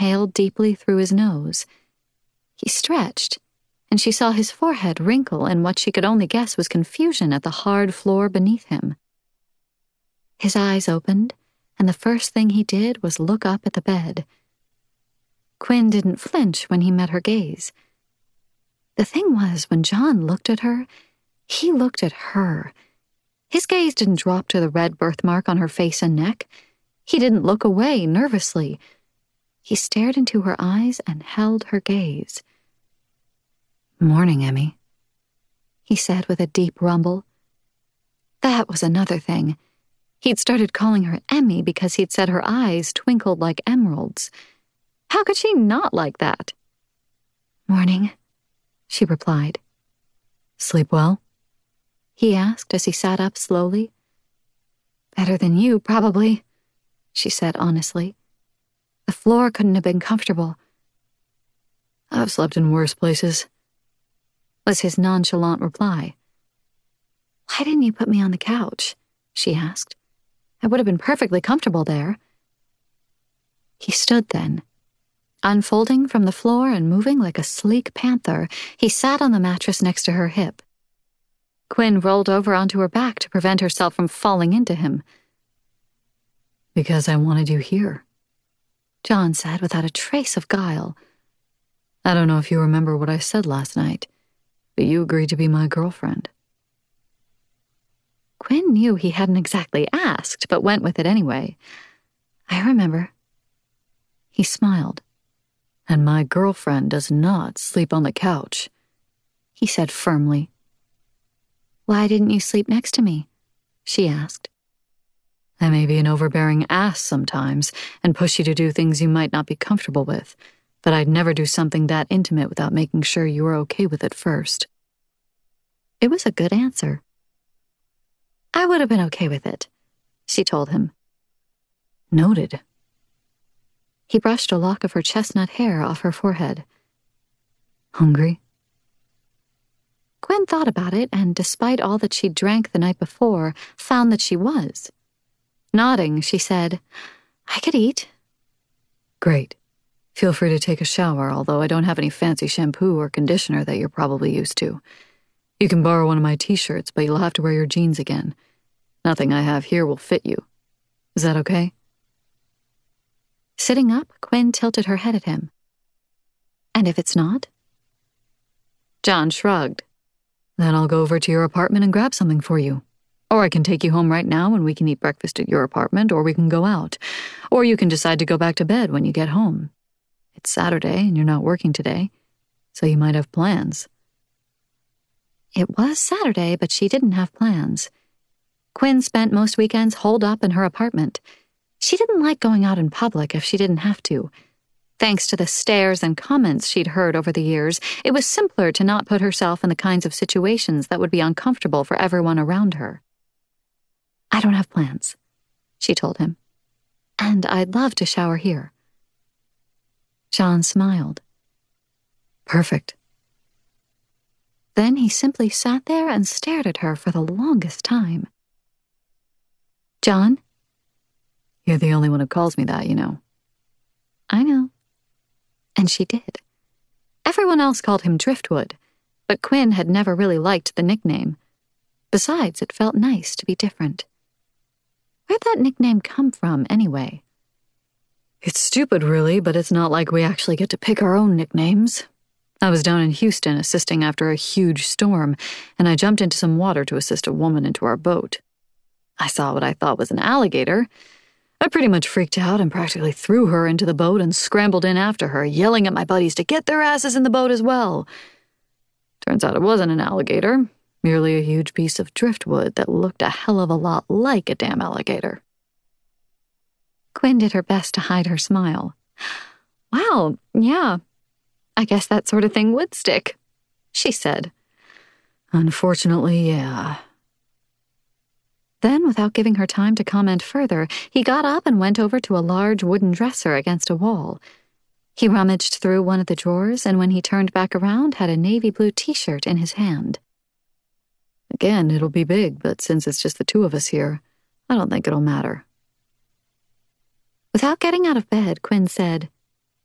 inhaled deeply through his nose. He stretched, and she saw his forehead wrinkle in what she could only guess was confusion at the hard floor beneath him. His eyes opened, and the first thing he did was look up at the bed. Quinn didn't flinch when he met her gaze. The thing was, when John looked at her, he looked at her. His gaze didn't drop to the red birthmark on her face and neck. He didn't look away nervously. He stared into her eyes and held her gaze. "Morning, Emmy," he said with a deep rumble. That was another thing. He'd started calling her Emmy because he'd said her eyes twinkled like emeralds. How could she not like that? "Morning," she replied. "Sleep well?" he asked as he sat up slowly. "Better than you, probably," she said honestly. "The floor couldn't have been comfortable." "I've slept in worse places," was his nonchalant reply. "Why didn't you put me on the couch?" she asked. "I would have been perfectly comfortable there." He stood then. Unfolding from the floor and moving like a sleek panther, he sat on the mattress next to her hip. Quinn rolled over onto her back to prevent herself from falling into him. "Because I wanted you here," John said without a trace of guile. "I don't know if you remember what I said last night, but you agreed to be my girlfriend." Quinn knew he hadn't exactly asked, but went with it anyway. "I remember." He smiled. "And my girlfriend does not sleep on the couch," he said firmly. "Why didn't you sleep next to me?" she asked. "I may be an overbearing ass sometimes and push you to do things you might not be comfortable with, but I'd never do something that intimate without making sure you were okay with it first." It was a good answer. "I would have been okay with it," she told him. "Noted." He brushed a lock of her chestnut hair off her forehead. "Hungry?" Quinn thought about it, and despite all that she'd drank the night before, found that she was. Nodding, she said, "I could eat." "Great. Feel free to take a shower, although I don't have any fancy shampoo or conditioner that you're probably used to. You can borrow one of my t-shirts, but you'll have to wear your jeans again. Nothing I have here will fit you. Is that okay?" Sitting up, Quinn tilted her head at him. "And if it's not?" John shrugged. "Then I'll go over to your apartment and grab something for you. Or I can take you home right now and we can eat breakfast at your apartment, or we can go out. Or you can decide to go back to bed when you get home. It's Saturday and you're not working today, so you might have plans." It was Saturday, but she didn't have plans. Quinn spent most weekends holed up in her apartment. She didn't like going out in public if she didn't have to. Thanks to the stares and comments she'd heard over the years, it was simpler to not put herself in the kinds of situations that would be uncomfortable for everyone around her. "I don't have plans," she told him. "And I'd love to shower here." John smiled. "Perfect." Then he simply sat there and stared at her for the longest time. "John?" "You're the only one who calls me that, you know." "I know." And she did. Everyone else called him Driftwood, but Quinn had never really liked the nickname. Besides, it felt nice to be different. Where'd that nickname come from, anyway? "It's stupid, really, but it's not like we actually get to pick our own nicknames. I was down in Houston assisting after a huge storm, and I jumped into some water to assist a woman into our boat. I saw what I thought was an alligator. I pretty much freaked out and practically threw her into the boat and scrambled in after her, yelling at my buddies to get their asses in the boat as well. Turns out it wasn't an alligator, merely a huge piece of driftwood that looked a hell of a lot like a damn alligator." Quinn did her best to hide her smile. "Wow, yeah, I guess that sort of thing would stick," she said. "Unfortunately, yeah." Then, without giving her time to comment further, he got up and went over to a large wooden dresser against a wall. He rummaged through one of the drawers, and when he turned back around, had a navy blue t-shirt in his hand. "Again, it'll be big, but since it's just the two of us here, I don't think it'll matter." Without getting out of bed, Quinn said,